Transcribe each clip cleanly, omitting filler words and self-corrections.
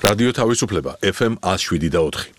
რადიო თავისუფლება FM 107.4.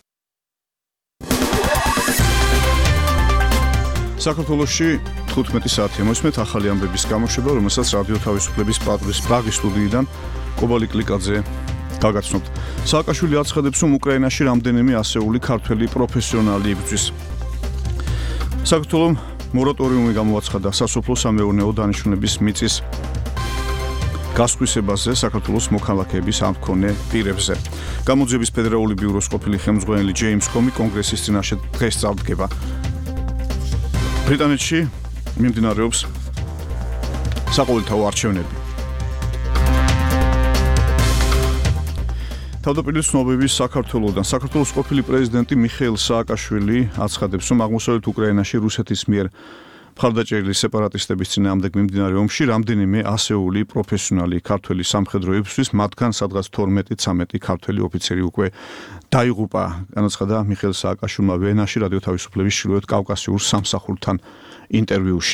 საქართველოში 15 საათი მოსმეთ ახალი ამბების გამოშვება, რომელსაც რადიო თავისუფლების პრაღის სტუდიიდან კობალი კლიკაძე გაგაცნობთ. სააკაშვილი აცხადებს, რომ უკრაინაში რამდენიმე ასეული ქართველი პროფესიონალი იბრძვის. საქართველომ მორატორიუმი გამოაცხადა სასოფლო-სამეურნეო დანიშნულების მიწის გასხვისებაზე საქართველოს მოქალაქეების ამ მქონე პირებზე. გამოძიების ფედერალური ბიუროს ყოფილი ხელმძღვანელი ჯეიმს კომი კონგრესის წინაშე დღეს წარდგება. ბრიტანეთში მიმდინარეობს საყოველთაო არჩევნები. თავდაპირველი ცნობების საქართველოსთან საქართველოს ყოფილი პრეზიდენტი მიხეილ სააკაშვილი აცხადებს, რომ აღმოსავლეთ უკრაინაში რუსეთის მიერ მხარდაჭერილი სეპარატისტების წინააღმდეგ მიმდინარე ომში რამდენიმე ასეული პროფესიონალი ქართველი სამხედრო იბრძვის, მათგან სადღაც 12-13 ქართველი ოფიცერი უკვე დაიღუპა. განაცხადა მიხეილ სააკაშვილმა ვენაში რადიო თავისუფლების ჩრდილოეთ კავკასიურ სამსახურთან ინტერვიუში.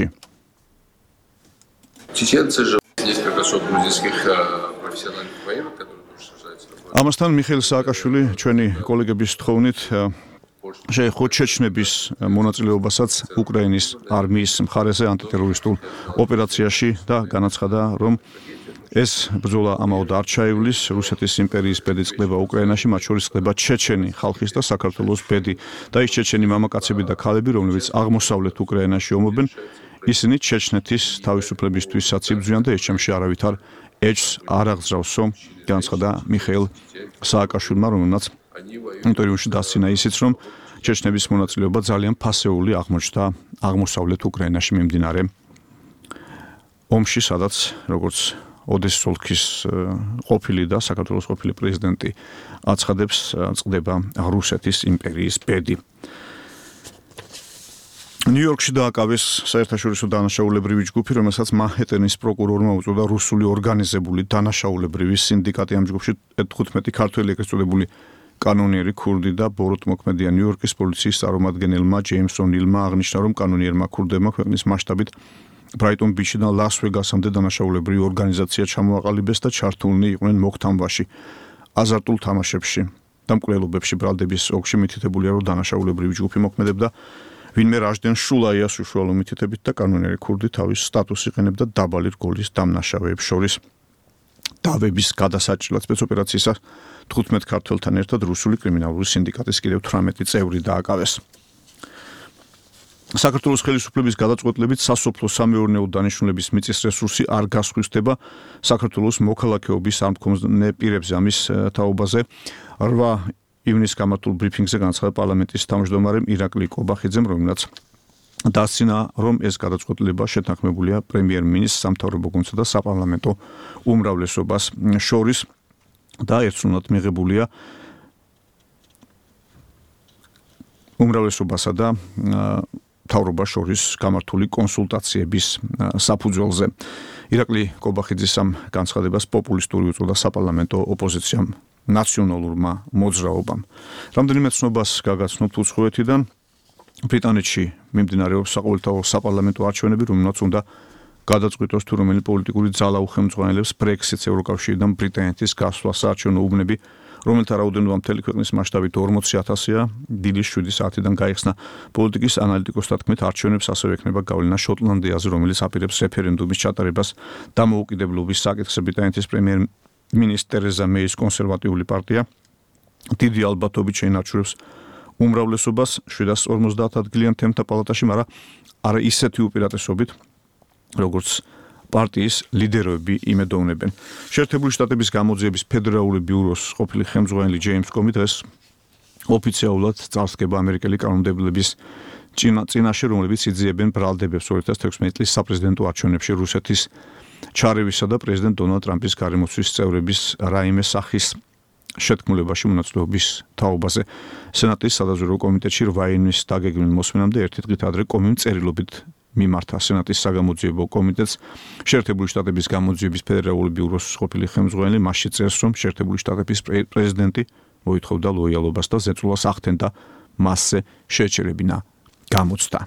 ამასთან მიხეილ სააკაშვილი ჩვენი კოლეგების თხოვნით შეეხო ჩეჩნების მონაწილეობასაც უკრაინის არმიის მხარეზე ანტიტერორისტულ ოპერაციაში და განაცხადა, რომ ეს ბრძოლა ამაოდ არ ჩაივლის, რუსეთის იმპერიის ბედი წყდება უკრაინაში, მათ შორის წყდება ჩეჩენი ხალხის და საქართველოს ბედი და ის ჩეჩენი მამაკაცები და ქალები, რომლებიც აღმოსავლეთ უკრაინაში ომობენ, ისინი ჩეჩნეთის თავისუფლებისთვისაც იბრძვიან და ეს ჩემში არავითარ ეჭს არ აღძრავსო, განაცხადა მიხეილ სააკაშვილმა, რომელმაც ინტერვიუში დასცინა ისიც, რომ ჩეჩნების მონაწილეობა ძალიან ფასეული აღმოჩნდა აღმოსავლეთ უკრაინაში მიმდინარე ომში, სადაც როგორც ოდესის ოლქის ყოფილი და საქართველოს ყოფილი პრეზიდენტი აცხადებს, წყდება რუსეთის იმპერიის ბედი. ნიუ-იორკში დააკავეს საერთაშორისო დანაშაულებრივი ჯგუფი, რომელსაც მანჰეტენის პროკურორმა უწოდა რუსული ორგანიზებული დანაშაულებრივი სინდიკატი. ამ ჯგუფში 15 ქართველი ეგრეთ წოდებული კანონიერი ქურდი და ბოროტმოქმედია. ნიუ-იორკის პოლიციის წარმომადგენელმა ჯეიმს ონილმა აღნიშნა, რომ კანონიერმა ქურდებმა ქვეყნის მასშტაბით ბრაიტონ ბიჩიდან ლას-ვეგასამდე დანაშაულებრივი ორგანიზაცია ჩამოაყალიბეს და ჩართულნი იყვნენ მოქთამვაში, აზარტულ თამაშებში და მკვლელობებში. ბრალდების ოლქში მითითებულია, რომ დანაშაულებრივი ჯგუფი მოქმედებდა ვინმე რაჟდენ შულაიას უშუალო მითითებით და კანონიერი ქურდი თავის სტატუსს იყენებდა დაბალი რგოლის დამნაშავეებს შორის. დავების გადასაჭრელად სპეცოპერაციისას 15 ქართველთან ერთად რუსული კრიმინალური სინდიკატის კიდევ 18 წევრი დააკავეს. საქართველოს ხელისუფლების გადაწყვეტილებით სასოფლო-სამეურნეო დანიშნულების მიწის რესურსი არ გასხვისდება საქართველოს მოქალაქეობის არ მქონე პირებზე. ამის თაობაზე 8 ივნისს გამართულ ბრიფინგზე განაცხადა პარლამენტის თავმჯდომარე ირაკლი კობახიძემ, რომელმაც დასცინა, რომ ეს გადაწყვეტილება შეთანხმებულია პრემიერ-მინისტრს, სამთავრობო გუნდსა და საპარლამენტო უმრავლესობას შორის და ერთსუნად მიღებულია უმრავლესობასა და მთავრობას შორის გამართული კონსულტაციების საფუძველზე. ირაკლი კობახიძის ამ განცხადებას პოპულისტური უწოდა საპარლამენტო ოპოზიციამ ნაციონალურმა მოძრაობამ. რამდენიმე ცნობას გაგაცნობთ უცხოეთიდან. ბრიტანეთში მიმდინარეობს საყოველთაო საპარლამენტო არჩევნები, რომელმაც უნდა გადაწყვიტოს თუ რომელი პოლიტიკური ძალა უხელმძღვანელებს ბრექსიტს ევროკავშირიდან ბრიტანეთის გასვლა. საარჩევნო უბნები, რომელთა რაოდენობა მთელი ქვეყნის მასშტაბით 40,000-ია, დილის 7 საათიდან გაიხსნა. პოლიტიკის ანალიტიკოსთა თქმით, არჩევნებს ასევე ექნება გავლენა შოტლანდიაზე, რომელიც აპირებს რეფერენდუმის ჩატარებას დამოუკიდებლობის საკითხზე. ბრიტანეთის პრემიერ-მინისტრი ტერეზა მეის კონსერვატიული პარტია დიდი ალბათობით შეინარჩუნებს უმრავლესობას 750 ადგილიან თემთა პალატაში, მაგრამ არა ისეთი უპირატესობით, როგორც პარტიის ლიდერები იმედოვნებენ. შეერთებული შტატების გამოძიების ფედერალური ბიუროს ყოფილი ხელმძღვანელი ჯეიმს კომი დღეს ოფიციალურად წარსდგება ამერიკელი კანონმდებლობის წინაშე, რომლებიც იძიებენ ბრალდებებს 2016 წლის საპრეზიდენტო არჩევნებში რუსეთის ჩარევისა და პრეზიდენტ დონალდ ტრამპის გარემოცვის წევრების რაიმე სახის შეთქმულებაში მონაწილეობის თაობაზე. სენატის სადაზვერვო კომიტეტში 8 ივნისს დაგეგმილ მოსმენამდე ერთი დღით ადრე კომიმ წერილობით მიმართა სენატის საგამოძიებო კომიტეტს. შეერთებული შტატების გამოძიების ფედერალური ბიუროს ყოფილი ხელმძღვანელი მასში წერს, რომ შეერთებული შტატების პრეზიდენტი მოითხოვდა ლოიალობას და ზეწოლას ახდენდა მასზე შეჩერებინა გამოცდა.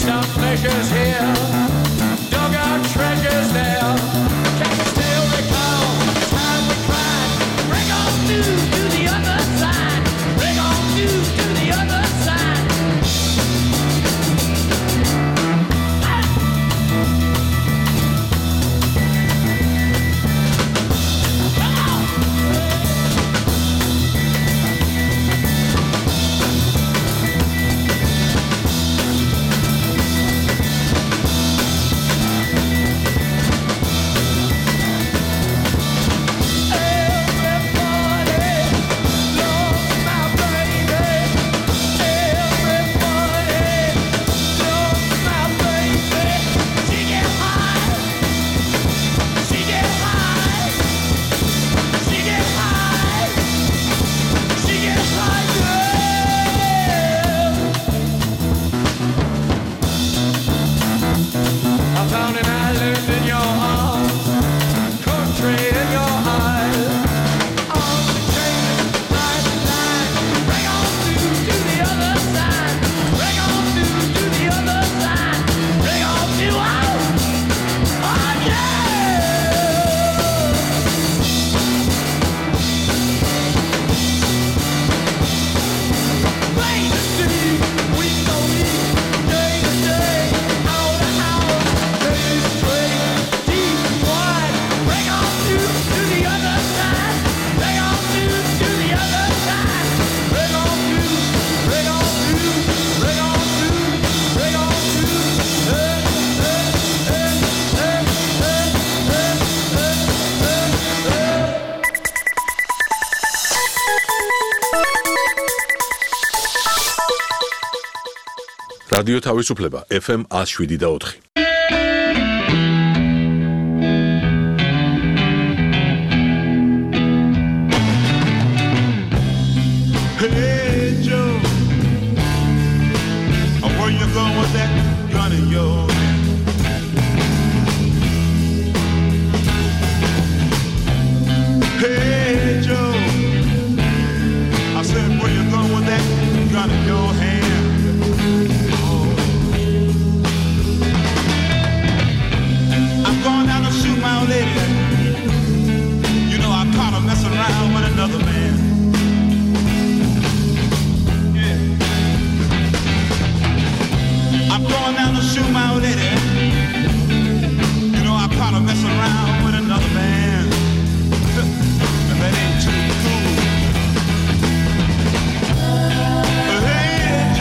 some measures here, dug out treasures there. Can you still recall the time we cried? Bring on through to the other side. Bring on through to the other side. რადიო თავისუფლება FM 107.4. Hey Joe, where you going with that gun in your hand? Hey Joe, I said where you going with that gun in your hand? I'm going down to shoot my old lady. You know I caught her messing around with another man. I'm going down to shoot my old lady. You know I caught her messing around with another man. And that ain't too cool. Hey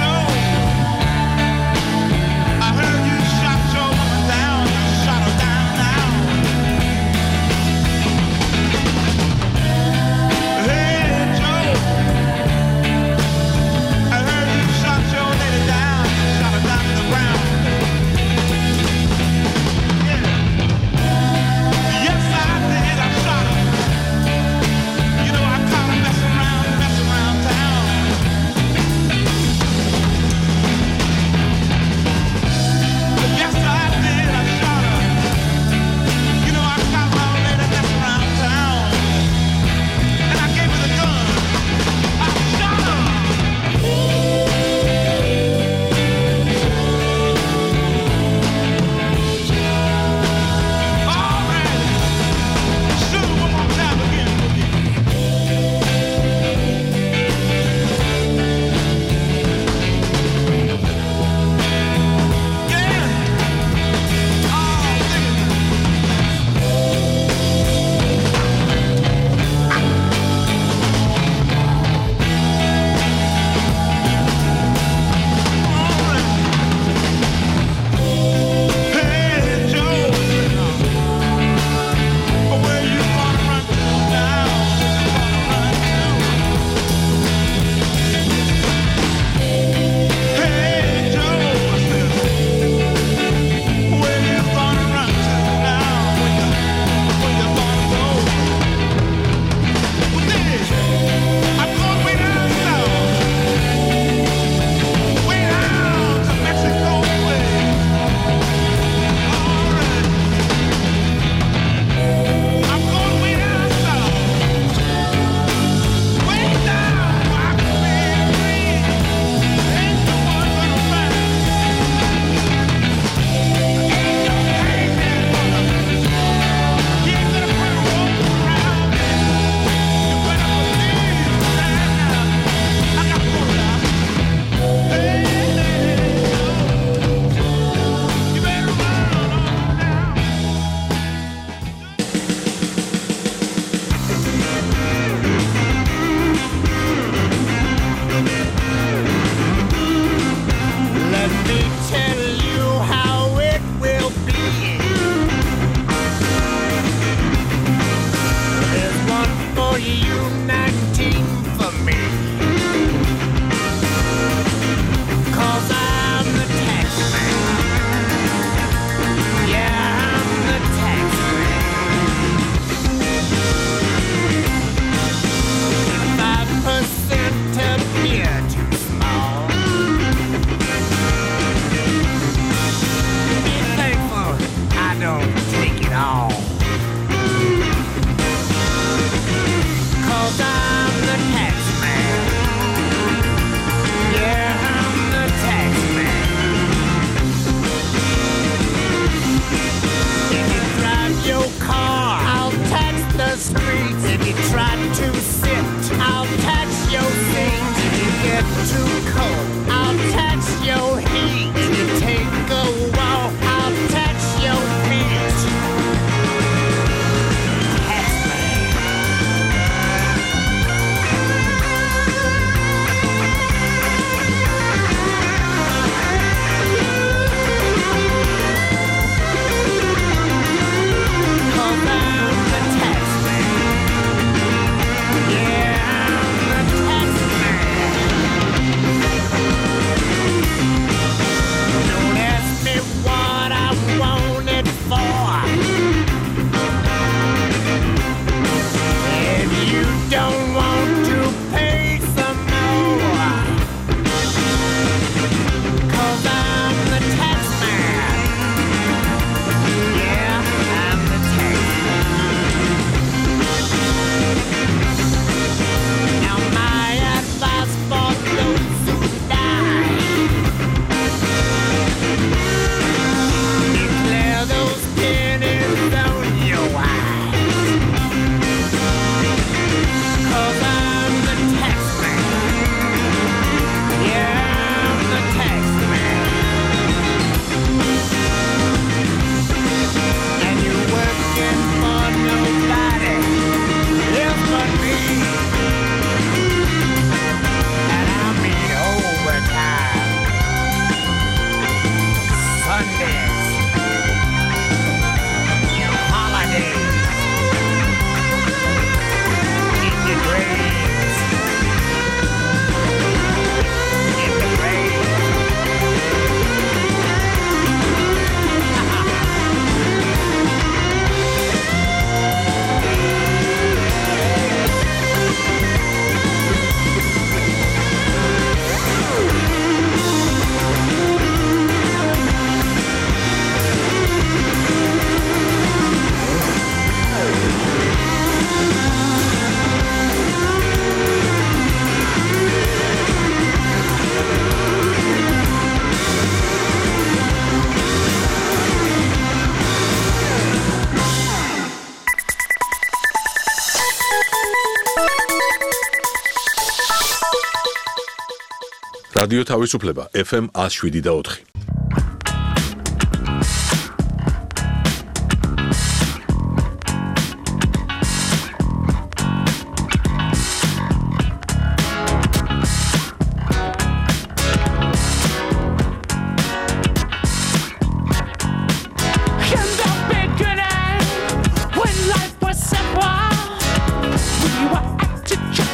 რადიო თავისუფლება FM 107.4.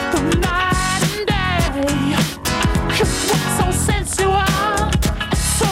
So sensual, so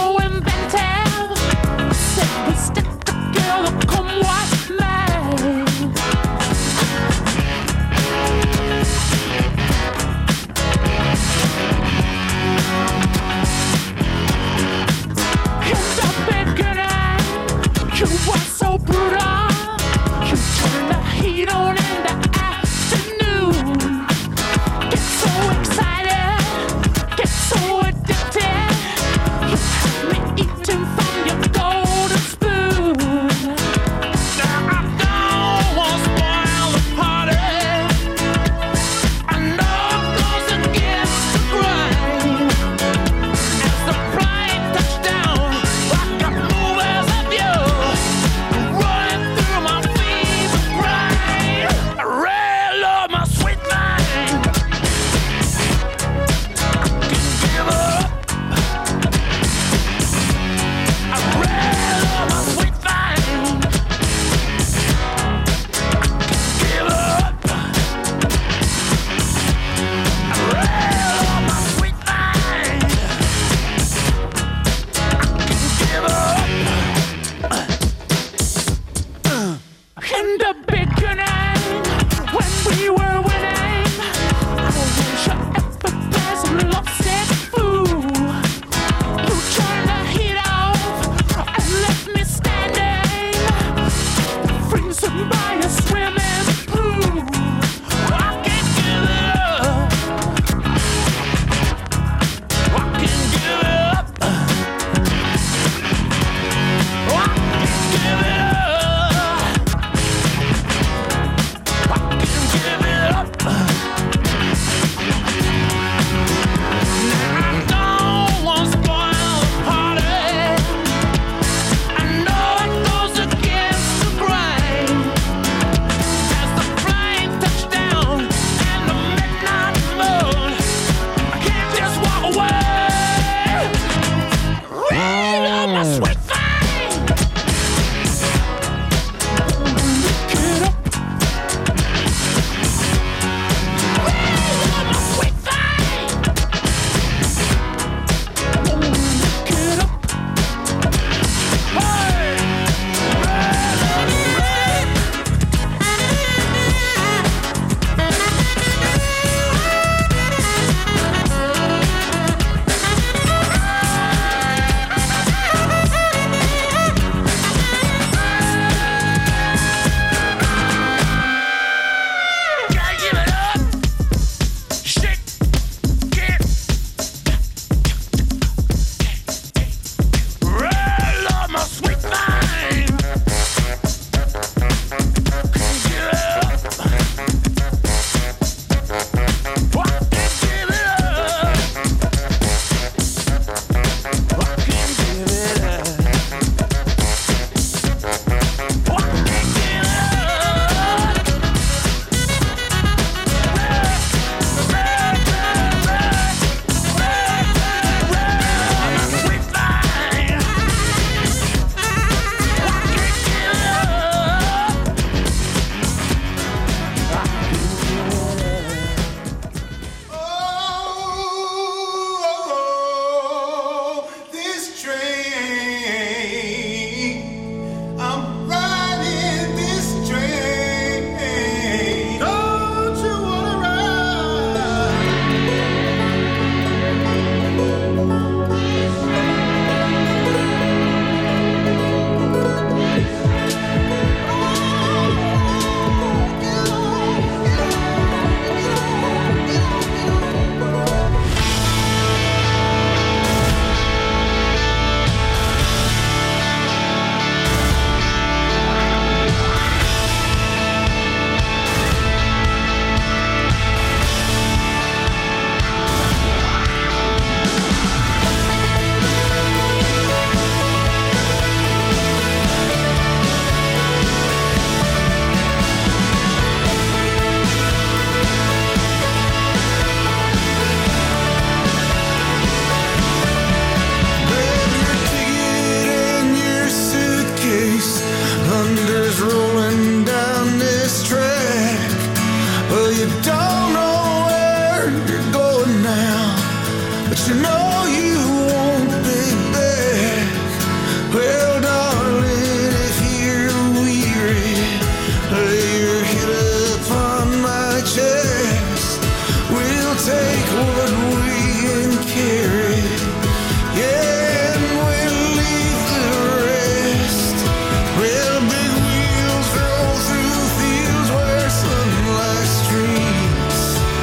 but you know you won't be back. Well, darling, if you're weary, lay your head upon my chest. We'll take what we can carry, yeah, and we'll leave the rest. Well, big wheels roll through fields where sunlight streams.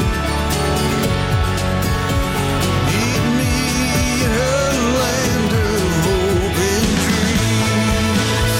Meet me in a land of hope and dreams.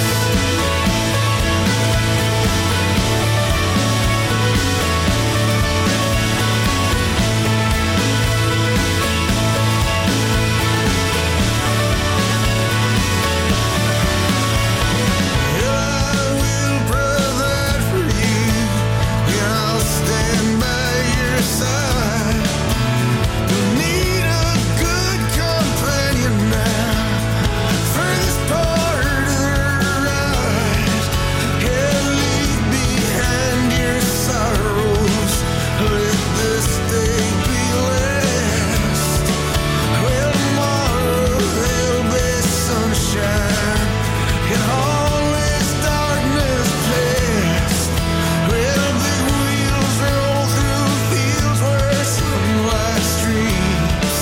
I will provide for you, and I'll stand by your side. You'll need a good companion now for this part of the ride. Yeah, leave behind your sorrows, let this day be last. Well, tomorrow there'll be sunshine and all this darkness past. Well, big wheels roll through fields where sunlight streams.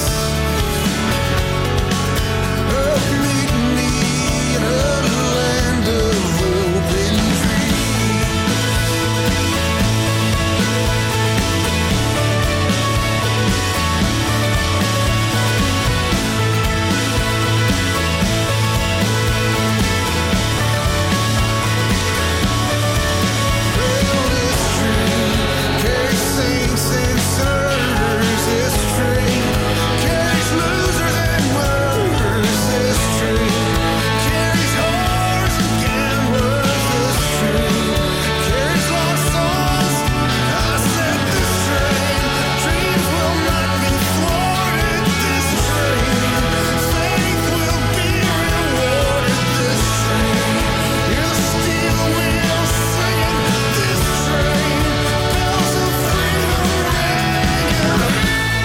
Oh, meet me in a land of hope and dreams. Well, this train carries saints and sinners. This train carries losers and winners. This train carries whores and gamblers. This train carries lost souls. I said this train, dreams will not be thwarted. This train, faith will be rewarded. This train, hear the steel wheels singing. This train, bells of freedom ringing.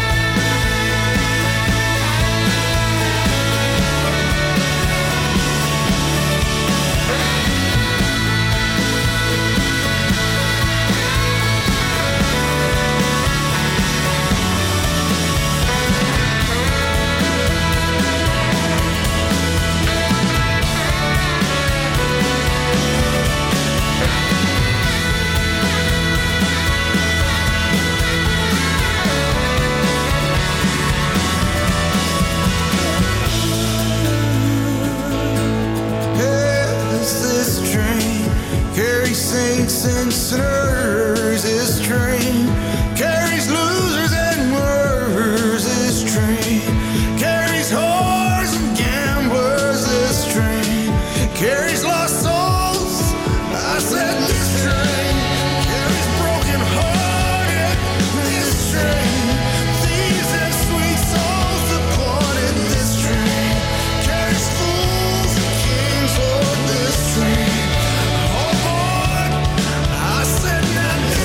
Yes, this train carries saints and sinners. This train carries losers and winners. This train carries whores and gamblers. This train carries lost souls. I said this train carries broken hearted. This train, thieves and sweet souls departed. This train carries fools and kings. Lord, this train, oh Lord, I said not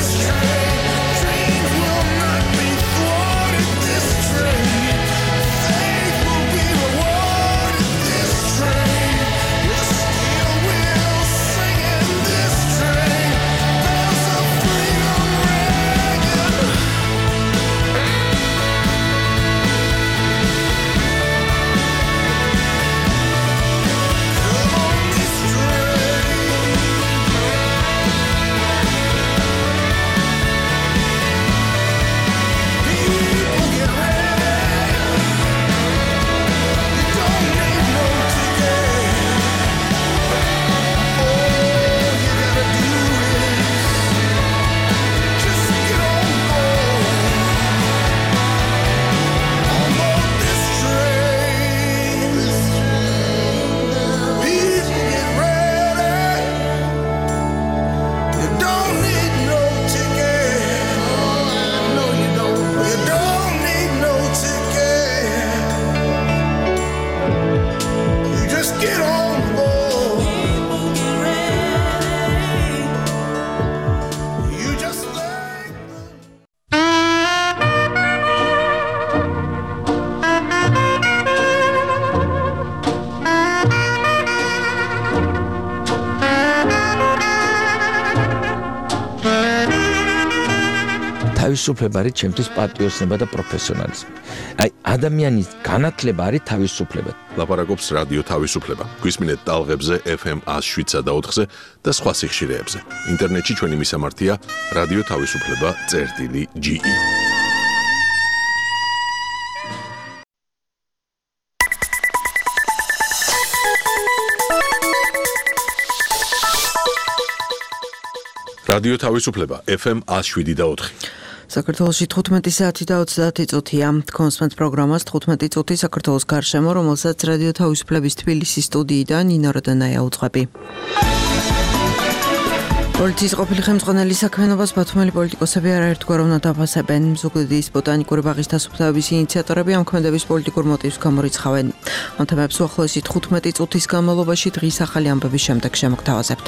თავისუფლება არის ჩემთვის პატრიოტიზმი და პროფესიონალიზმი. აი ადამიანის განათლება არის თავისუფლება. ლაპარაკობს რადიო თავისუფლება. გვისმინეთ ტალღებზე FM 107.4-ზე და სხვა სიხშირეებზე. ინტერნეტში ჩვენი მისამართია რადიო თავისუფლება.ge. რადიო თავისუფლება FM 107.4. საქართველოში 15 საათი და 30 წუთია. კონსპენს პროგრამას 15 წუთი საქართველოს გარშემო, რომელსაც რადიო თავისუფლების თბილისის სტუდიიდან ნინო როდანაია უძღვები. პოლიციის ყოფილი ხელმძღვანელის საქმიანობას ბათუმელი პოლიტიკოსები არაერთგვაროვნად დაფასებენ. ზუგდიდის ბოტანიკური ბაღის დასუფთავების ინიციატორები ამ ქმედების პოლიტიკურ მოტივს გამორიცხავენ. ამ თემებს უახლოესი 15 წუთის განმავლობაში დღის ახალი ამბების შემდეგ შემოგთავაზებთ.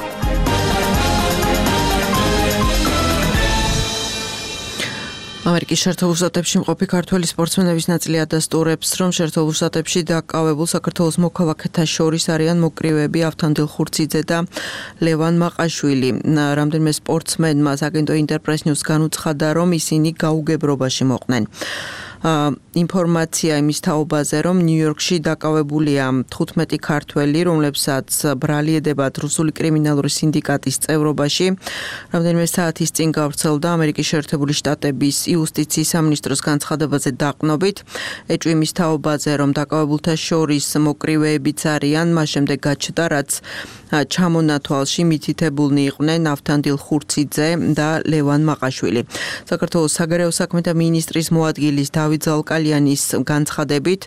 ამერიკის შეერთებულ შტატებში მყოფი ქართველი სპორტსმენების ნაწილი ადასტურებს, რომ შეერთებულ შტატებში დაკავებულ საქართველოს მოქალაქეთა შორის არიან მოკრივეები ავთანდილ ხურციძე და ლევან მაყაშვილი. რამდენიმე სპორტსმენმა აგენტო ინტერპრეს ნიუს განუცხადა, რომ ისინი გაუგებრობაში მოყვნენ. ინფორმაცია იმის თაობაზე, რომ ნიუ-იორკში დაკავებულია 15 ქართველი, რომლებსაც ბრალი ედებათ რუსული კრიმინალური სინდიკატის წევრობაში. რამდენიმე საათის წინ გავრცელდა ამერიკის შეერთებული შტატების იუსტიციის სამინისტროს განცხადებაზე დაყნობით. ეჭვი იმის თაობაზე, რომ დაკავებულთა შორის მოკრივეებიც არიან, მას შემდეგ გაჩნდა, რაც ჩამონათვალში მითითებულნი იყვნენ ავთანდილ ხურციძე და ლევან მაყაშვილი. საქართველოს საგარეო საქმეთა მინისტრის მოადგილის დავით ზალკალიანის განცხადებით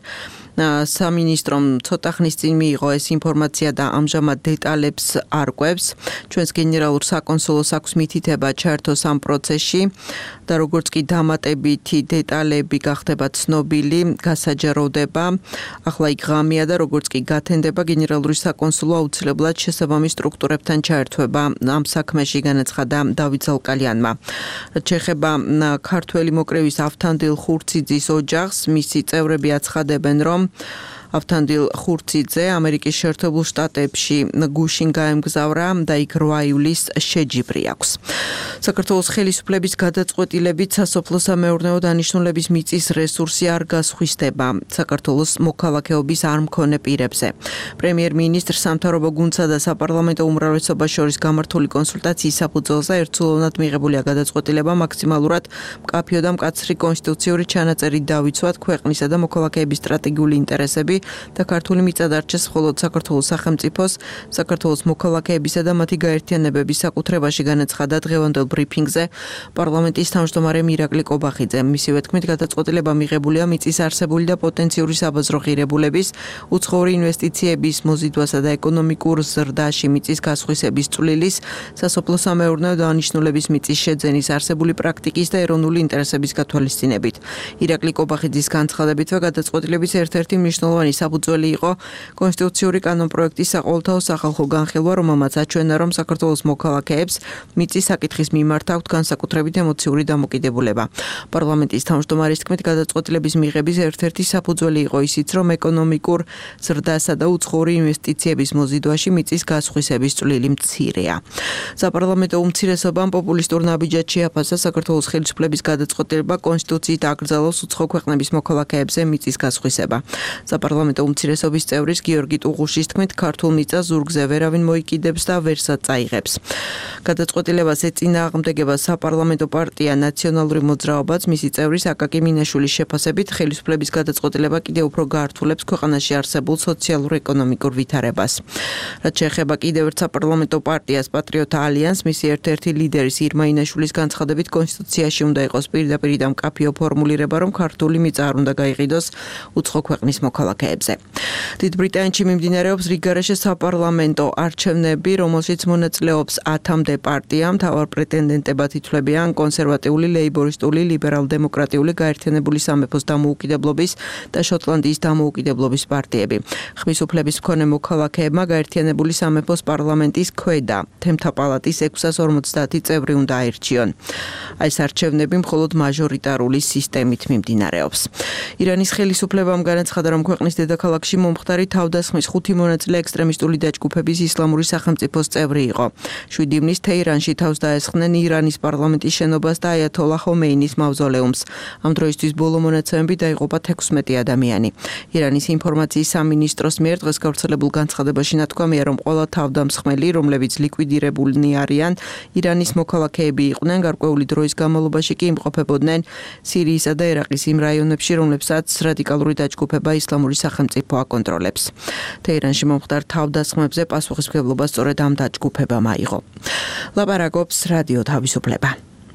სამინისტრომ ცოტა ხნის წინ მიიღო ეს ინფორმაცია და ამჟამად დეტალებს არკვევს. ჩვენს გენერალურ საკონსულოს აქვს მითითება ჩაერთოს ამ პროცესში და როგორც კი დამატებითი დეტალები გახდება ცნობილი, გასაჯაროვდება. ახლა იქ ღამეა და როგორც კი გათენდება, გენერალური საკონსულო აუცილებლად შესაბამის სტრუქტურებთან ჩაერთვება ამ საქმეში, განაცხადა დავით ზალკალიანმა. რაც შეეხება ქართველი მოკრევის ავთანდილ ხურციძის ოჯახს, მისი წევრები აცხადებენ, რომ ავთანდილ ხურციძე ამერიკის შეერთებულ შტატებში გუშინ გაემგზავრა და იქ 8 ივლისს შეჯიბრი აქვს. საქართველოს ხელისუფლების გადაწყვეტილებით სასოფლო-სამეურნეო დანიშნულების მიწის რესურსი არ გასხვისდება საქართველოს მოქალაქეობის არ მქონე პირებზე. პრემიერ-მინისტრ სამთავრობო გუნდსა და საპარლამენტო უმრავლესობას შორის გამართული კონსულტაციის საფუძველზე ერთსულოვნად მიღებულია გადაწყვეტილება მაქსიმალურად მკაფიო და მკაცრი კონსტიტუციური ჩანაწერით დავიცვათ ქვეყნისა და მოქალაქეების სტრატეგიული ინტერესები და ქართული მიწა დარჩეს მხოლოდ საქართველოს სახელმწიფოს, საქართველოს მოქალაქეებისა და მათი გაერთიანებების საკუთრებაში, განაცხადა დღევანდელ ბრიფინგზე პარლამენტის თავმჯდომარე მირაკლი კობახიძე. მისივე თქმით, გადაწყვეტილება მიღებულია მიწის არსებული და პოტენციური საბაზრო ღირებულების, უცხოური ინვესტიციების მოზიდვასა და ეკონომიკურ ზრდაში მიწის გასხვისების წვლილის, სასოფლო-სამეურნეო დანიშნულების მიწის შეძენის არსებული პრაქტიკის და ეროვნული ინტერესების გათვალისწინებით. ირაკლი კობახიძის განცხადებითვე გადაწყვეტილების ერთ-ერთი მნიშვნელოვანი საფუძველი იყო კონსტიტუციური კანონპროექტის საყოველთაო სახალხო განხილვა, რომელმაც აჩვენა, რომ საქართველოს მოქალაქეებს მიწის საკითხის მიმართ აქვთ განსაკუთრებით ემოციური დამოკიდებულება. პარლამენტის თავმჯდომარის თქმით, გადაწყვეტილების მიღების ერთ-ერთი საფუძველი იყო ისიც, რომ ეკონომიკურ ზრდასა და უცხოური ინვესტიციების მოზიდვაში მიწის გასხვისების წვლილი მცირეა. საპარლამენტო უმცირესობამ პოპულისტურ ნაბიჯად შეაფასა საქართველოს ხელისუფლების გადაწყვეტილება კონსტიტუციით აკრძალოს უცხო ქვეყნების მოქალაქეებზე მიწის გასხვისება. საპარლამენტო უმცირესობის წევრის გიორგი ტუღუშის თქმით, ქართულ მიწას ზურგზე ვერავინ მოიკიდებს და ვერსად წაიღებს. გადაწყვეტილებას ეწინააღმდეგება საპარლამენტო პარტია ნაციონალური მოძრაობაც, მისი წევრის აკაკი მინაშვილის შეფასებით, ხელისუფლების გადაწყვეტილება კიდევ უფრო გაართულებს ქვეყანაში არსებულ სოციალურ-ეკონომიკურ ვითარებას. რაც შეეხება კიდევ ერთ საპარლამენტო პარტიას პატრიოტთა ალიანსს, მისი ერთ-ერთი ლიდერის ირმა ინაშვილის განცხადებით, კონსტიტუციაში უნდა იყოს პირდაპირ და მკაფიო ფორმულირება, რომ ქართული მიწა არ უნდა გაიყიდოს უცხო ქვეყნის მოქალაქეებზე. დიდ ბრიტანეთში მიმდინარეობს რიგგარეშე საპარლამენტო არჩევნები, რომელშიც მონაწილეობს 10-მდე პარტია. მთავარ პრეტენდენტებად ითვლებიან კონსერვატიული, ლეიბორისტული, ლიბერალ-დემოკრატიული, გაერთიანებული სამეფოს დამოუკიდებლობის და შოტლანდიის დამოუკიდებლობის პარტიები. ხმის უფლების მქონე მოქალაქეებმა გაერთიანებული სამეფოს პარლამენტის ქვედა თემთა პალატის 650 წევრი უნდა აირჩიონ. ეს არჩევნები მხოლოდ მაჟორიტარული სისტემით მიმდინარეობს. ირანის ხელისუფლებამ განაცხადა, რომ ქვეყნის დედაქალაქში მომხდარი თავდასხმის 5 მონაწილე ექსტრემისტული დაჯგუფების ისლამური სახელმწიფოს წევრი იყო. 7 ივნის თეირანში თავს დაესხნენ ირანის პარლამენტის შენობას და აიათოლა ხომეინის მავზოლეუმს. ამ დროისთვის ბოლო მონაცემები დაიღუპა 16 ადამიანი. ირანის ინფორმაციის სამინისტროს მიერ დღეს გავრცელებულ განცხადებაში ნათქვამია, რომ ყველა თავდამსხმელი, რომლებიც ლიკვიდირებულნი არიან, ირანის მოქალაქეები იყვნენ, გარკვეული დროის განმავლობაში კი იმყოფებოდნენ სირიისა და ერაყის იმ რაიონებში, რომლებსაც რადიკალური დაჯგუფება ისლამური სახელმწიფო აკონტროლებს. თეირანში მომხდარ თავდასხმებზე პასუხისმგებლობა სწორედ ამ დაჯგუფებამ აიღო. ლაპარაკობს რადიო თავისუფლება.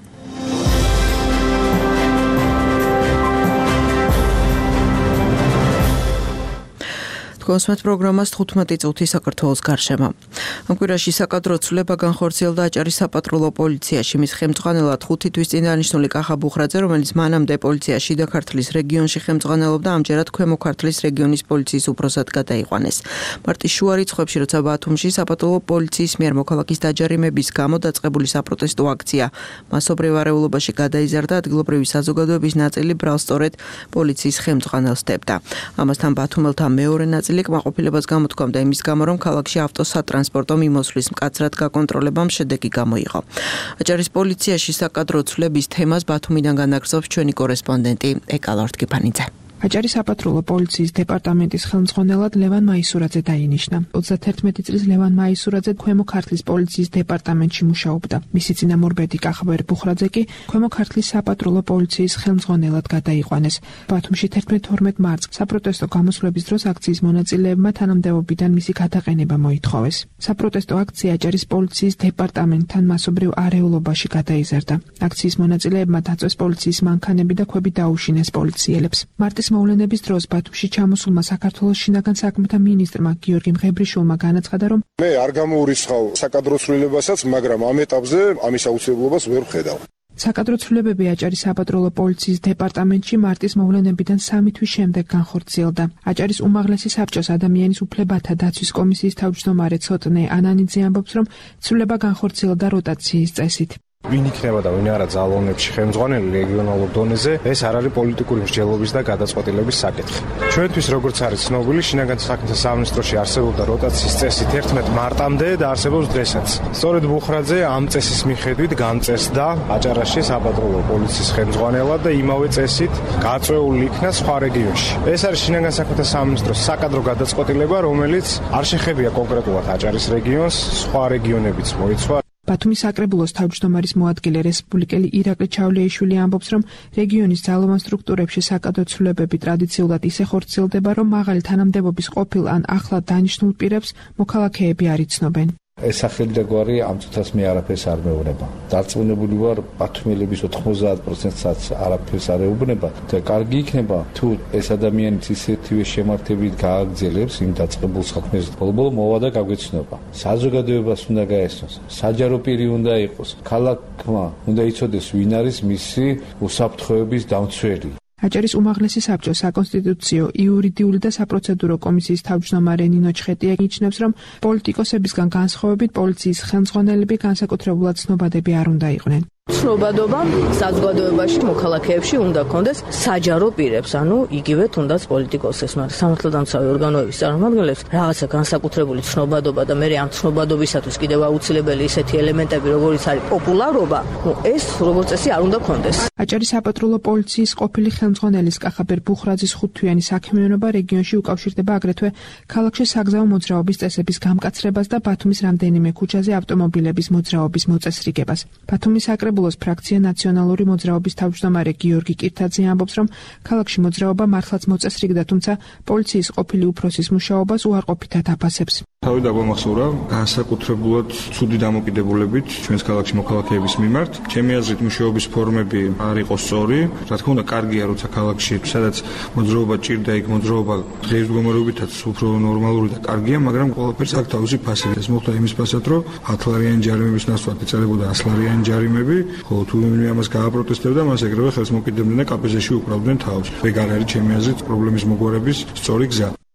კონსმეთ პროგრამას 15 წუთი საქართველოს გარშემო. ამ კვირაში საკადრო ცვლილება განხორციელდა აჭარის საპატრულო პოლიციაში. მის ხელმძღვანელად 5 თვის წინ დანიშნული კახა ბუხრაძე, რომელიც მანამდე პოლიციაში შიდა ქართლის რეგიონში ხელმძღვანელობდა, ამჯერად ქვემო ქართლის რეგიონის პოლიციის უფროსად გადაიყვანეს. მარტის შუა რიცხვებში, როცა ბათუმში საპატრულო პოლიციის მიერ მოქალაქის დაჯარიმების გამო დაწყებული საპროტესტო აქცია მასობრივ არეულობაში გადაიზარდა, ადგილობრივი საზოგადოების ნაწილი ბრალს სწორედ პოლიციის ხელმძღვანელს სდებდა. ამასთან ბათუმელთა მეორე ნაწილი კმაყოფილებას გამოთქვამდა იმის გამო, რომ ქალაქში ავტოსატრანსპორტო მიმოსვლის მკაცრად გაკონტროლებამ შედეგი გამოიღო. აჭარის პოლიციაში საკადრო ცვლილების თემას ბათუმიდან განაგრძობს ჩვენი კორესპონდენტი ეკა ლორთქიფანიძე. აჭარის საპატრულო პოლიციის დეპარტამენტის ხელმძღვანელად ლევან მაისურაძე დაინიშნა. 31 წლის ლევან მაისურაძე ქვემო ქართლის პოლიციის დეპარტამენტში მუშაობდა. მისი წინამორბედი კახაბერ ბუხრაძე კი ქვემო ქართლის საპატრულო პოლიციის ხელმძღვანელად გადაიყვანეს. ბათუმში 11-12 მარტს საპროტესტო გამოსვლების დროს აქციის მონაწილეებმა თანამდებობიდან მისი გადაყენება მოითხოვეს. საპროტესტო აქცია აჭარის პოლიციის დეპარტამენტთან მასობრივ არეულობაში გადაიზარდა. აქციის მონაწილეებმა დაწვეს პოლიციის მანქანები და ქვები დაუშინეს პოლიციელებს. მარტის მოვლენების დროს ბათუმში ჩამოსულმა საქართველოს შინაგან საქმეთა მინისტრმა გიორგი მღებრიშვილმა განაცხადა, რომ მე არ გამოურისხავ საკადრო ცვლილებასაც, მაგრამ ამ ეტაპზე ამის აუცილებლობას ვერ ვხედავ. საკადრო ცვლილებები აჭარის საპატრულო პოლიციის დეპარტამენტში მარტის მოვლენებიდან 3 თვის შემდეგ განხორციელდა. აჭარის უმაღლესი საბჭოს ადამიანის უფლებათა დაცვის კომისიის თავმჯდომარე ცოტნე ანანიძე ამბობს, რომ ცვლილება განხორციელდა როტაციის წესით. ვინ იქნება და ვინ არა ძალოვნებში ხელმძღვანელი რეგიონალურ დონეზე, ეს არ არის პოლიტიკური მსჯელობის და გადაწყვეტილების საკითხი. ჩვენთვის, როგორც არის ცნობილი, შინაგან საქმეთა სამინისტროში არსებობდა როტაციის წესი 11 მარტამდე და არსებობს დღესაც. სწორედ ბუხრაძე ამ წესის მიხედვით განწესდა აჭარაში საპატრულო პოლიციის ხელმძღვანელად და იმავე წესით გაწეული იქნა სხვა რეგიონში. ეს არის შინაგან საქმეთა სამინისტროს საკადრო გადაწყვეტილება, რომელიც არ შეხებია კონკრეტულად აჭარის რეგიონს, სხვა რეგიონებიც მოიცვა. ბათუმის საკრებულოს თავმჯდომარის მოადგილე რესპუბლიკელი ირაკლი ჩავლეიშვილი ამბობს, რომ რეგიონის ძალოვან სტრუქტურებში საკადრო ცვლილებები ტრადიციულად ისე ხორციელდება, რომ მაღალი თანამდებობის ყოფილ ან ახლად დანიშნულ პირებს მოქალაქეები არ იცნობენ. ეს სახელი და გვარი ამ წუთას მე არაფერს არ მეუბნება. დარწმუნებული ვარ, ბათუმელების 90%-საც არაფერს არ ეუბნება და კარგი იქნება თუ ეს ადამიანიც ისეთივე შემართებით გააგრძელებს იმ დაწყებულ საქმეს. ბოლო-ბოლო მოვა და გაგვეცნობა. საზოგადოებას უნდა გაესწროს, საჯარო პირი უნდა იყოს, ქალაქმა უნდა იცოდეს ვინ არის მისი უსაფრთხოების დამცველი. აჭარის უმაღლესი საბჭოს საკონსტიტუციო, იურიდიული და საპროცედურო კომისიის თავმჯდომარე ნინო ჩხეტია ნიშნავს, რომ პოლიტიკოსებისგან განსხვავებით პოლიციის ხელმძღვანელები განსაკუთრებულად ცნობადები არ უნდა იყვნენ. ცნობადობა საზოგადოებაში მოქალაქეებში უნდა კონდეს საჯარო პირებს, ანუ იგივე თუნდაც პოლიტიკოსებს, მაგრამ სამართალდამცავი ორგანოების წარმომადგენლებს რაღაცა განსაკუთრებული ცნობადობა და მე ამ ცნობადობისათვის კიდევ აუცილებელი ისეთი ელემენტები, როგორიც არის პოპულარობა, ეს როგორც წესი არ უნდა კონდეს. აჭარის საპატრულო პოლიციის ყოფილი ხელმძღვანელის კახაბერ ბუხრაძის 5-თვიანი საქმიანობა რეგიონში უკავშირდება აგრეთვე ქალაქში საგზაო მოძრაობის წესების გამკაცრებას და ბათუმის რამდენიმე ქუჩაზე ავტომობილების მოძრაობის მოწესრიგებას. ბათუმის საკრებულოს ფრაქცია ნაციონალური მოძრაობის თავმჯდომარე გიორგი კირთაძე ამბობს, რომ ქალაქში მოძრაობა მართლაც მოწესრიგდა, თუმცა პოლიციის ყოფილი უფროსის მუშაობას უარყოფითად აფასებს. თავი დაგვამახსოვრა განსაკუთრებულად ცუდი დამოკიდებულებით ჩვენს ქალაქში მოქალაქეების მიმართ. ჩემი აზრით მუშაობის ფორმები არ იყო სწორი. რა თქმა უნდა, კარგია, როცა ქალაქში სადაც მოძრაობა ჭირდა, იქ მოძრაობა დღესდღეობითაც უფრო ნორმალური და კარგია, მაგრამ ყველაფერს აქვს თავისი ფასი. ეს მოხდა იმის ფასად, რომ 10-ლარიანი ჯარიმების ნაცვლად ეწელებოდა 100-ლარიანი ჯარიმები, ხოლო თუ ვინმე ამას გააპროტესტებდა, მას ეგრევე ხელს მოკიდებდნენ და კაპეზეში უკრავდნენ თავს. ეგ არ არის ჩემი აზრით პრობლემის მოგვარების სწორი გზა.